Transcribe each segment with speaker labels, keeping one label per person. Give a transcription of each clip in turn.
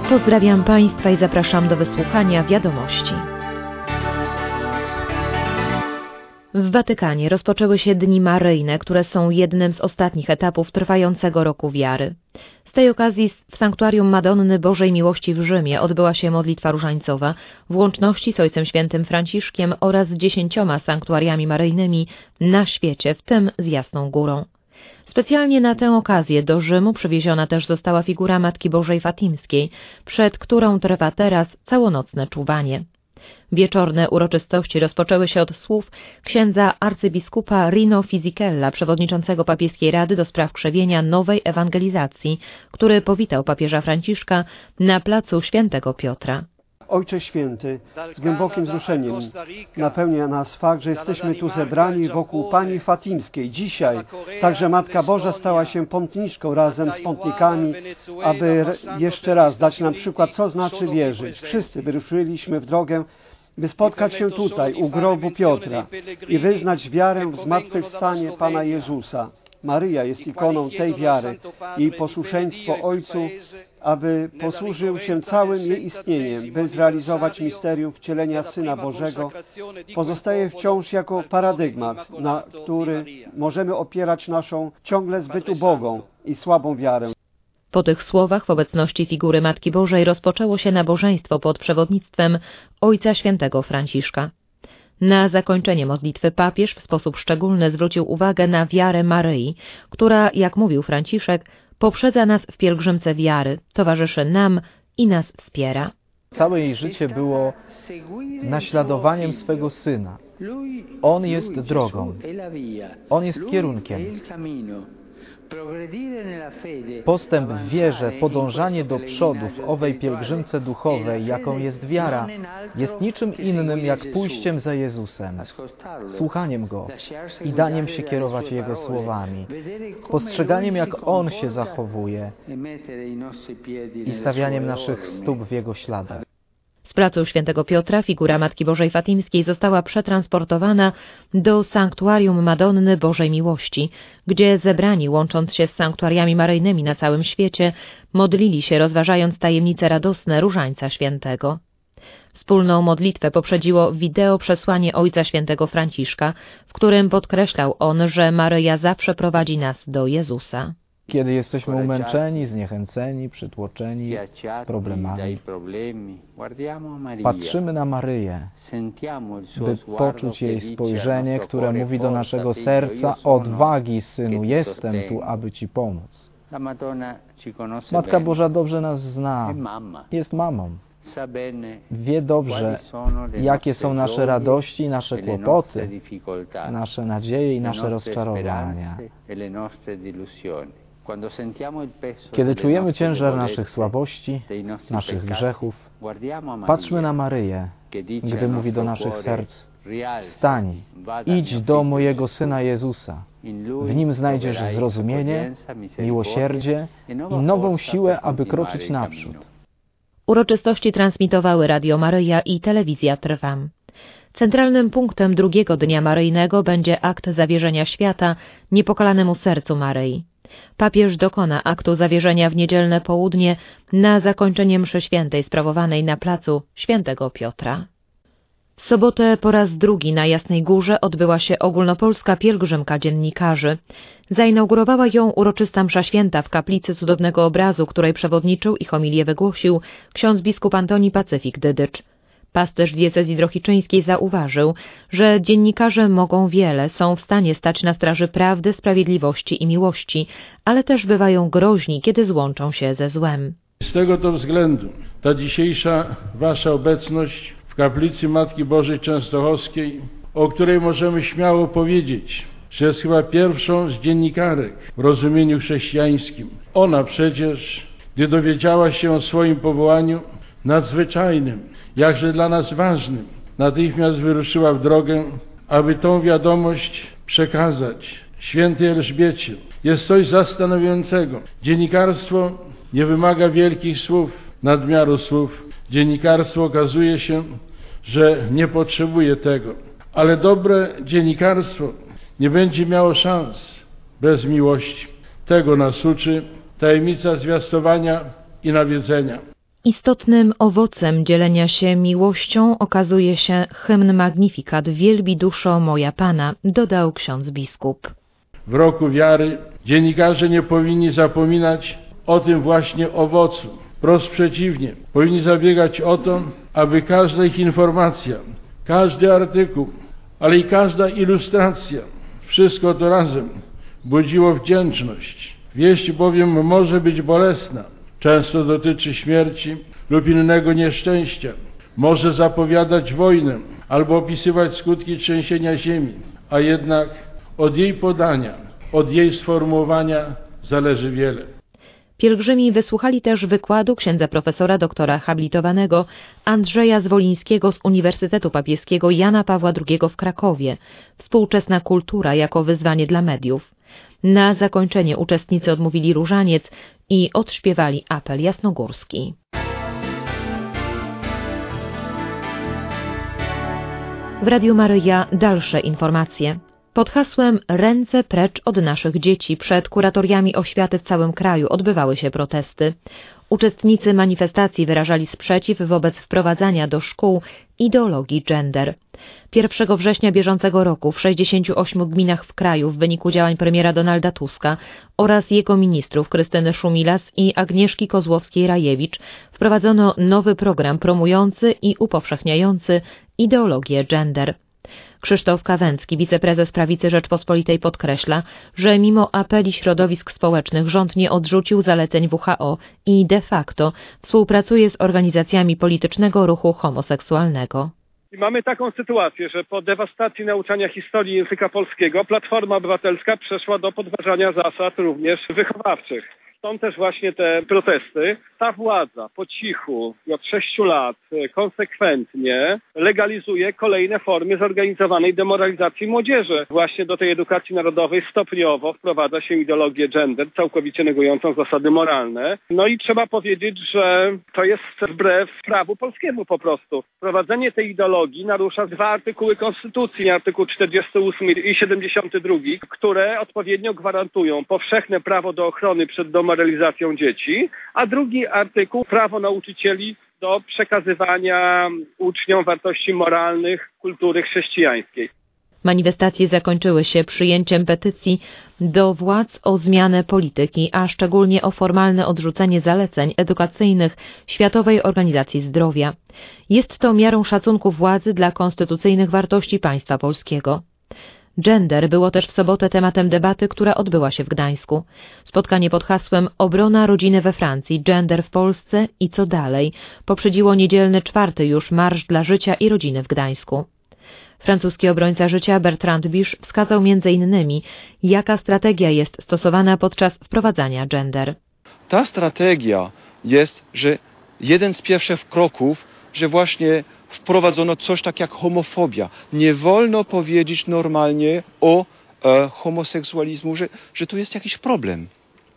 Speaker 1: Pozdrawiam Państwa i zapraszam do wysłuchania wiadomości. W Watykanie rozpoczęły się Dni Maryjne, które są jednym z ostatnich etapów trwającego roku wiary. Z tej okazji w Sanktuarium Madonny Bożej Miłości w Rzymie odbyła się modlitwa różańcowa w łączności z Ojcem Świętym Franciszkiem oraz 10 sanktuariami maryjnymi na świecie, w tym z Jasną Górą. Specjalnie na tę okazję do Rzymu przywieziona też została figura Matki Bożej Fatimskiej, przed którą trwa teraz całonocne czuwanie. Wieczorne uroczystości rozpoczęły się od słów księdza arcybiskupa Rino Fisichella, przewodniczącego Papieskiej Rady do spraw krzewienia nowej ewangelizacji, który powitał papieża Franciszka na placu Świętego Piotra.
Speaker 2: Ojcze Święty, z głębokim wzruszeniem napełnia nas fakt, że jesteśmy tu zebrani wokół Pani Fatimskiej. Dzisiaj także Matka Boża stała się pątniczką razem z pątnikami, aby jeszcze raz dać nam przykład, co znaczy wierzyć. Wszyscy wyruszyliśmy w drogę, by spotkać się tutaj, u grobu Piotra i wyznać wiarę w zmartwychwstanie Pana Jezusa. Maryja jest ikoną tej wiary i posłuszeństwo Ojcu, aby posłużył się całym jej istnieniem, by zrealizować misterium wcielenia Syna Bożego, pozostaje wciąż jako paradygmat, na który możemy opierać naszą ciągle zbyt ubogą i słabą wiarę.
Speaker 1: Po tych słowach w obecności figury Matki Bożej rozpoczęło się nabożeństwo pod przewodnictwem Ojca Świętego Franciszka. Na zakończenie modlitwy papież w sposób szczególny zwrócił uwagę na wiarę Maryi, która, jak mówił Franciszek, poprzedza nas w pielgrzymce wiary, towarzyszy nam i nas wspiera.
Speaker 3: Całe jej życie było naśladowaniem swego Syna. On jest drogą. On jest kierunkiem. Postęp w wierze, podążanie do przodu w owej pielgrzymce duchowej, jaką jest wiara, jest niczym innym jak pójściem za Jezusem, słuchaniem Go i daniem się kierować Jego słowami, postrzeganiem, jak On się zachowuje i stawianiem naszych stóp w Jego śladach.
Speaker 1: Z placu Świętego Piotra figura Matki Bożej Fatimskiej została przetransportowana do Sanktuarium Madonny Bożej Miłości, gdzie zebrani, łącząc się z sanktuariami maryjnymi na całym świecie, modlili się, rozważając tajemnice radosne Różańca Świętego. Wspólną modlitwę poprzedziło wideo przesłanie Ojca Świętego Franciszka, w którym podkreślał on, że Maryja zawsze prowadzi nas do Jezusa.
Speaker 3: Kiedy jesteśmy umęczeni, zniechęceni, przytłoczeni problemami, patrzymy na Maryję, by poczuć jej spojrzenie, które mówi do naszego serca: odwagi, Synu, jestem tu, aby Ci pomóc. Matka Boża dobrze nas zna, jest mamą. Wie dobrze, jakie są nasze radości, nasze kłopoty, nasze nadzieje i nasze rozczarowania. Kiedy czujemy ciężar naszych słabości, naszych grzechów, patrzmy na Maryję, gdy mówi do naszych serc: wstań, idź do mojego Syna Jezusa. W Nim znajdziesz zrozumienie, miłosierdzie i nową siłę, aby kroczyć naprzód.
Speaker 1: Uroczystości transmitowały Radio Maryja i Telewizja Trwam. Centralnym punktem drugiego Dnia Maryjnego będzie akt zawierzenia świata niepokalanemu sercu Maryi. Papież dokona aktu zawierzenia w niedzielne południe na zakończenie mszy świętej sprawowanej na placu Świętego Piotra. W sobotę po raz drugi na Jasnej Górze odbyła się ogólnopolska pielgrzymka dziennikarzy. Zainaugurowała ją uroczysta msza święta w kaplicy Cudownego Obrazu, której przewodniczył i homilię wygłosił ksiądz biskup Antoni Pacyfik Dydycz. Pasterz diecezji drohiczyńskiej zauważył, że dziennikarze mogą wiele, są w stanie stać na straży prawdy, sprawiedliwości i miłości, ale też bywają groźni, kiedy złączą się ze złem.
Speaker 4: Z tego to względu ta dzisiejsza Wasza obecność w kaplicy Matki Bożej Częstochowskiej, o której możemy śmiało powiedzieć, że jest chyba pierwszą z dziennikarek w rozumieniu chrześcijańskim. Ona przecież, gdy dowiedziała się o swoim powołaniu nadzwyczajnym, jakże dla nas ważnym, natychmiast wyruszyła w drogę, aby tą wiadomość przekazać świętej Elżbiecie. Jest coś zastanawiającego. Dziennikarstwo nie wymaga wielkich słów, nadmiaru słów. Dziennikarstwo okazuje się, że nie potrzebuje tego. Ale dobre dziennikarstwo nie będzie miało szans bez miłości. Tego nas uczy tajemnica zwiastowania i nawiedzenia.
Speaker 1: Istotnym owocem dzielenia się miłością okazuje się hymn Magnificat Wielbi duszo moja Pana, dodał ksiądz biskup.
Speaker 4: W roku wiary dziennikarze nie powinni zapominać o tym właśnie owocu. Wprost przeciwnie, powinni zabiegać o to, aby każda ich informacja, każdy artykuł, ale i każda ilustracja, wszystko to razem budziło wdzięczność. Wieść bowiem może być bolesna, często dotyczy śmierci lub innego nieszczęścia, może zapowiadać wojnę albo opisywać skutki trzęsienia ziemi, a jednak od jej podania, od jej sformułowania zależy wiele.
Speaker 1: Pielgrzymi wysłuchali też wykładu księdza profesora doktora habilitowanego Andrzeja Zwolińskiego z Uniwersytetu Papieskiego Jana Pawła II w Krakowie. Współczesna kultura jako wyzwanie dla mediów. Na zakończenie uczestnicy odmówili różaniec i odśpiewali apel jasnogórski. W Radiu Maryja dalsze informacje. Pod hasłem Ręce precz od naszych dzieci przed kuratoriami oświaty w całym kraju odbywały się protesty. Uczestnicy manifestacji wyrażali sprzeciw wobec wprowadzania do szkół ideologii gender. 1 września bieżącego roku w 68 gminach w kraju w wyniku działań premiera Donalda Tuska oraz jego ministrów Krystyny Szumilas i Agnieszki Kozłowskiej-Rajewicz wprowadzono nowy program promujący i upowszechniający ideologię gender. Krzysztof Kawęcki, wiceprezes Prawicy Rzeczpospolitej, podkreśla, że mimo apeli środowisk społecznych rząd nie odrzucił zaleceń WHO i de facto współpracuje z organizacjami politycznego ruchu homoseksualnego.
Speaker 5: I mamy taką sytuację, że po dewastacji nauczania historii języka polskiego Platforma Obywatelska przeszła do podważania zasad również wychowawczych. Stąd też właśnie te protesty. Ta władza po cichu od 6 lat konsekwentnie legalizuje kolejne formy zorganizowanej demoralizacji młodzieży. Właśnie do tej edukacji narodowej stopniowo wprowadza się ideologię gender, całkowicie negującą zasady moralne. No i trzeba powiedzieć, że to jest wbrew prawu polskiemu po prostu. Wprowadzenie tej ideologii narusza 2 artykuły Konstytucji, artykuł 48 i 72, które odpowiednio gwarantują powszechne prawo do ochrony przed demoralizacją dzieci, a drugi artykuł prawo nauczycieli do przekazywania uczniom wartości moralnych, kultury chrześcijańskiej.
Speaker 1: Manifestacje zakończyły się przyjęciem petycji do władz o zmianę polityki, a szczególnie o formalne odrzucenie zaleceń edukacyjnych Światowej Organizacji Zdrowia. Jest to miarą szacunku władzy dla konstytucyjnych wartości państwa polskiego. Gender było też w sobotę tematem debaty, która odbyła się w Gdańsku. Spotkanie pod hasłem Obrona rodziny we Francji, gender w Polsce i co dalej poprzedziło niedzielny 4. już Marsz dla Życia i Rodziny w Gdańsku. Francuski obrońca życia Bertrand Biche wskazał m.in., jaka strategia jest stosowana podczas wprowadzania gender.
Speaker 6: Ta strategia jest, że jeden z pierwszych kroków, że właśnie wprowadzono coś tak jak homofobia. Nie wolno powiedzieć normalnie o homoseksualizmu, że to jest jakiś problem.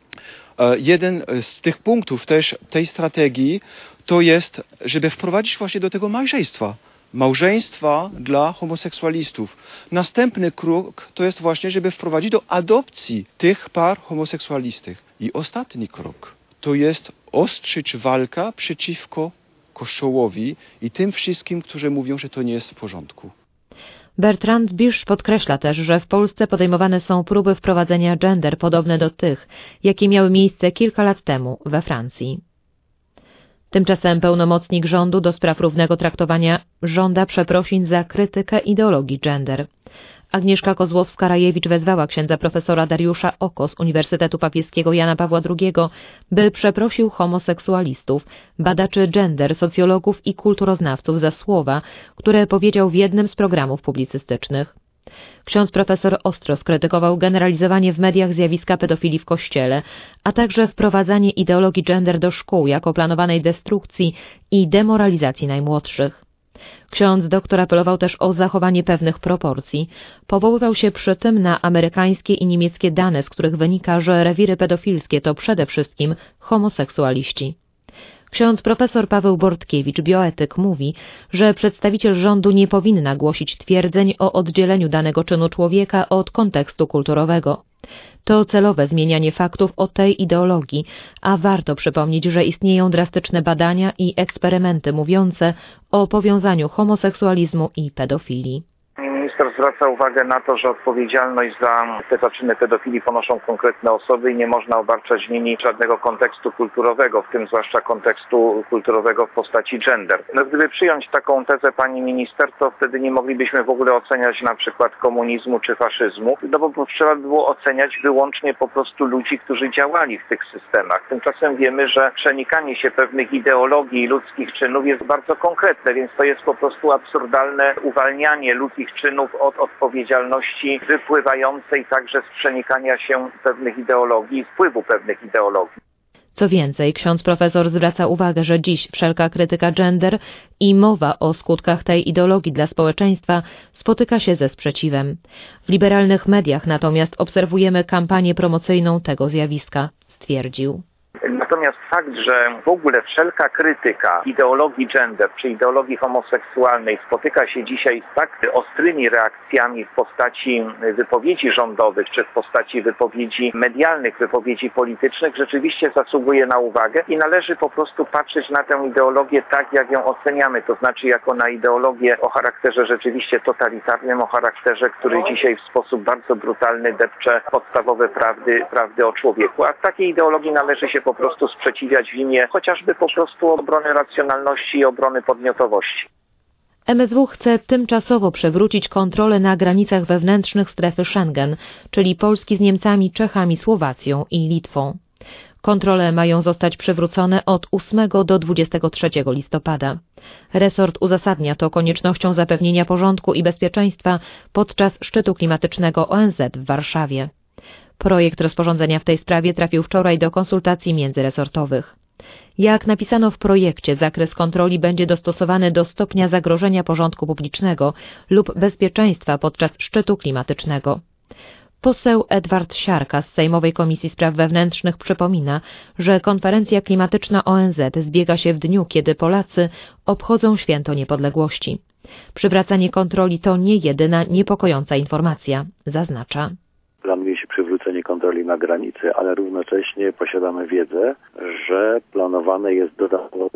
Speaker 6: Jeden z tych punktów też tej strategii to jest, żeby wprowadzić właśnie do tego małżeństwa dla homoseksualistów. Następny krok to jest właśnie, żeby wprowadzić do adopcji tych par homoseksualistych. I ostatni krok to jest ostrzyć walkę przeciwko Kościołowi i tym wszystkim, którzy mówią, że to nie jest w porządku.
Speaker 1: Bertrand Biche podkreśla też, że w Polsce podejmowane są próby wprowadzenia gender podobne do tych, jakie miały miejsce kilka lat temu we Francji. Tymczasem pełnomocnik rządu do spraw równego traktowania żąda przeprosin za krytykę ideologii gender. Agnieszka Kozłowska-Rajewicz wezwała księdza profesora Dariusza Oko z Uniwersytetu Papieskiego Jana Pawła II, by przeprosił homoseksualistów, badaczy gender, socjologów i kulturoznawców za słowa, które powiedział w jednym z programów publicystycznych. Ksiądz profesor ostro skrytykował generalizowanie w mediach zjawiska pedofilii w Kościele, a także wprowadzanie ideologii gender do szkół jako planowanej destrukcji i demoralizacji najmłodszych. Ksiądz doktor apelował też o zachowanie pewnych proporcji. Powoływał się przy tym na amerykańskie i niemieckie dane, z których wynika, że rewiry pedofilskie to przede wszystkim homoseksualiści. Ksiądz profesor Paweł Bortkiewicz, bioetyk, mówi, że przedstawiciel rządu nie powinna głosić twierdzeń o oddzieleniu danego czynu człowieka od kontekstu kulturowego. To celowe zmienianie faktów o tej ideologii, a warto przypomnieć, że istnieją drastyczne badania i eksperymenty mówiące o powiązaniu homoseksualizmu i pedofilii.
Speaker 7: Minister zwraca uwagę na to, że odpowiedzialność za te zaczyny pedofilii ponoszą konkretne osoby i nie można obarczać nimi żadnego kontekstu kulturowego, w tym zwłaszcza kontekstu kulturowego w postaci gender. Gdyby przyjąć taką tezę pani minister, to wtedy nie moglibyśmy w ogóle oceniać na przykład komunizmu czy faszyzmu, bo trzeba by było oceniać wyłącznie po prostu ludzi, którzy działali w tych systemach. Tymczasem wiemy, że przenikanie się pewnych ideologii i ludzkich czynów jest bardzo konkretne, więc to jest po prostu absurdalne uwalnianie ludzkich czynów od odpowiedzialności wypływającej także z przenikania się pewnych ideologii i wpływu pewnych ideologii.
Speaker 1: Co więcej, ksiądz profesor zwraca uwagę, że dziś wszelka krytyka gender i mowa o skutkach tej ideologii dla społeczeństwa spotyka się ze sprzeciwem. W liberalnych mediach natomiast obserwujemy kampanię promocyjną tego zjawiska, stwierdził.
Speaker 7: Natomiast fakt, że w ogóle wszelka krytyka ideologii gender czy ideologii homoseksualnej spotyka się dzisiaj z tak ostrymi reakcjami w postaci wypowiedzi rządowych czy w postaci wypowiedzi medialnych, wypowiedzi politycznych, rzeczywiście zasługuje na uwagę i należy po prostu patrzeć na tę ideologię tak, jak ją oceniamy, to znaczy jako na ideologię o charakterze rzeczywiście totalitarnym, o charakterze, który dzisiaj w sposób bardzo brutalny depcze podstawowe prawdy o człowieku. A takiej ideologii należy się po prostu sprzeciwiać w imię chociażby po prostu obrony racjonalności i obrony podmiotowości.
Speaker 1: MSW chce tymczasowo przywrócić kontrolę na granicach wewnętrznych strefy Schengen, czyli Polski z Niemcami, Czechami, Słowacją i Litwą. Kontrole mają zostać przywrócone od 8 do 23 listopada. Resort uzasadnia to koniecznością zapewnienia porządku i bezpieczeństwa podczas szczytu klimatycznego ONZ w Warszawie. Projekt rozporządzenia w tej sprawie trafił wczoraj do konsultacji międzyresortowych. Jak napisano w projekcie, zakres kontroli będzie dostosowany do stopnia zagrożenia porządku publicznego lub bezpieczeństwa podczas szczytu klimatycznego. Poseł Edward Siarka z Sejmowej Komisji Spraw Wewnętrznych przypomina, że konferencja klimatyczna ONZ zbiega się w dniu, kiedy Polacy obchodzą Święto Niepodległości. Przywracanie kontroli to nie jedyna niepokojąca informacja, zaznacza.
Speaker 8: Planuje się przywrócenie kontroli na granicy, ale równocześnie posiadamy wiedzę, że planowane jest dodatkowe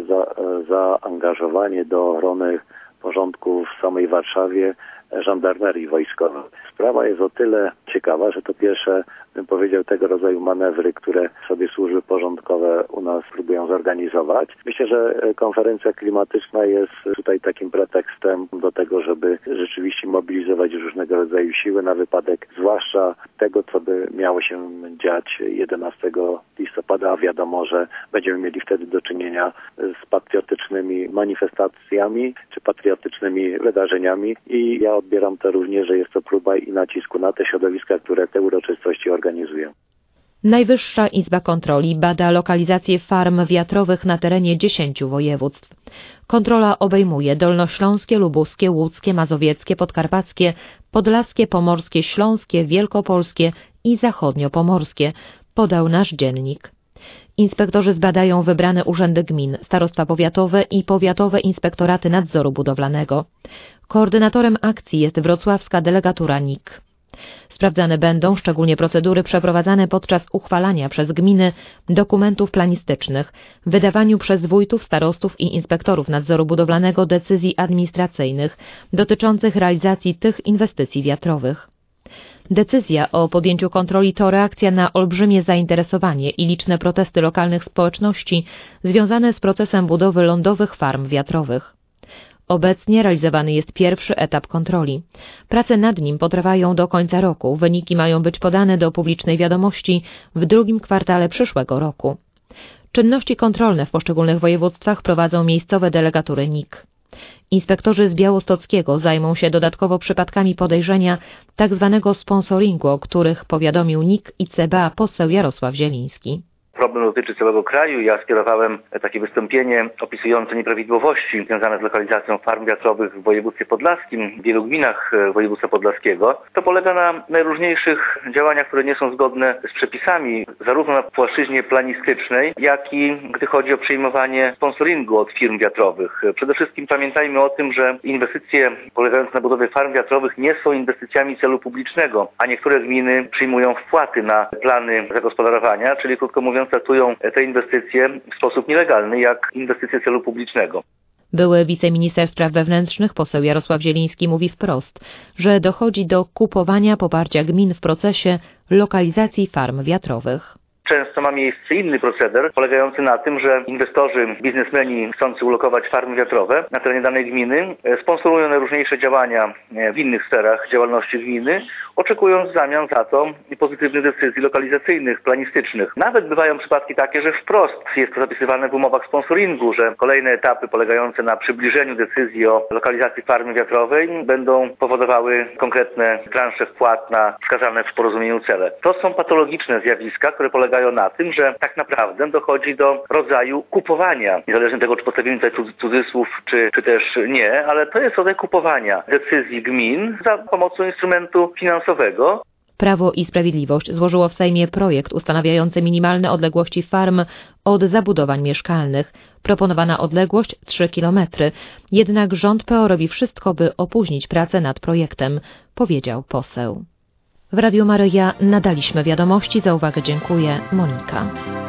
Speaker 8: zaangażowanie do ochrony porządku w samej Warszawie żandarmerii wojskowej. Sprawa jest o tyle ciekawa, że to pierwsze, bym powiedział, tego rodzaju manewry, które sobie służby porządkowe u nas próbują zorganizować. Myślę, że konferencja klimatyczna jest tutaj takim pretekstem do tego, żeby rzeczywiście mobilizować różnego rodzaju siły na wypadek zwłaszcza tego, co by miało się dziać 11 listopada, a wiadomo, że będziemy mieli wtedy do czynienia z patriotycznymi manifestacjami czy patriotycznymi wydarzeniami i ja odbieram to również, że jest to próba i nacisku na te środowiska, które te uroczystości organizują.
Speaker 1: Najwyższa Izba Kontroli bada lokalizację farm wiatrowych na terenie 10 województw. Kontrola obejmuje dolnośląskie, lubuskie, łódzkie, mazowieckie, podkarpackie, podlaskie, pomorskie, śląskie, wielkopolskie i zachodniopomorskie, podał nasz dziennik. Inspektorzy zbadają wybrane urzędy gmin, starostwa powiatowe i powiatowe inspektoraty nadzoru budowlanego. Koordynatorem akcji jest wrocławska delegatura NIK. Sprawdzane będą szczególnie procedury przeprowadzane podczas uchwalania przez gminy dokumentów planistycznych, wydawaniu przez wójtów, starostów i inspektorów nadzoru budowlanego decyzji administracyjnych dotyczących realizacji tych inwestycji wiatrowych. Decyzja o podjęciu kontroli to reakcja na olbrzymie zainteresowanie i liczne protesty lokalnych społeczności związane z procesem budowy lądowych farm wiatrowych. Obecnie realizowany jest pierwszy etap kontroli. Prace nad nim potrwają do końca roku. Wyniki mają być podane do publicznej wiadomości w drugim kwartale przyszłego roku. Czynności kontrolne w poszczególnych województwach prowadzą miejscowe delegatury NIK. Inspektorzy z Białostockiego zajmą się dodatkowo przypadkami podejrzenia tzw. sponsoringu, o których powiadomił NIK i CBA poseł Jarosław Zieliński.
Speaker 9: Problem dotyczy całego kraju. Ja skierowałem takie wystąpienie opisujące nieprawidłowości związane z lokalizacją farm wiatrowych w województwie podlaskim, w wielu gminach województwa podlaskiego. To polega na najróżniejszych działaniach, które nie są zgodne z przepisami, zarówno na płaszczyźnie planistycznej, jak i gdy chodzi o przyjmowanie sponsoringu od firm wiatrowych. Przede wszystkim pamiętajmy o tym, że inwestycje polegające na budowie farm wiatrowych nie są inwestycjami celu publicznego, a niektóre gminy przyjmują wpłaty na plany zagospodarowania, czyli krótko mówiąc traktują te inwestycje w sposób nielegalny, jak inwestycje celu publicznego.
Speaker 1: Były wiceminister spraw wewnętrznych, poseł Jarosław Zieliński, mówi wprost, że dochodzi do kupowania poparcia gmin w procesie lokalizacji farm wiatrowych.
Speaker 9: Często ma miejsce inny proceder, polegający na tym, że inwestorzy, biznesmeni chcący ulokować farmy wiatrowe na terenie danej gminy sponsorują najróżniejsze działania w innych sferach działalności gminy, oczekując w zamian za to pozytywnych decyzji lokalizacyjnych, planistycznych. Nawet bywają przypadki takie, że wprost jest to zapisywane w umowach sponsoringu, że kolejne etapy polegające na przybliżeniu decyzji o lokalizacji farmy wiatrowej będą powodowały konkretne transze wpłat na wskazane w porozumieniu cele. To są patologiczne zjawiska, które polegają na tym, że tak naprawdę dochodzi do rodzaju kupowania. Niezależnie od tego, czy postawimy tutaj cudzysłów, czy też nie, ale to jest rodzaj kupowania decyzji gmin za pomocą instrumentu finansowego.
Speaker 1: Prawo i Sprawiedliwość złożyło w Sejmie projekt ustanawiający minimalne odległości farm od zabudowań mieszkalnych. Proponowana odległość 3 km. Jednak rząd PO robi wszystko, by opóźnić pracę nad projektem, powiedział poseł. W Radiu Maryja nadaliśmy wiadomości. Za uwagę dziękuję. Monika.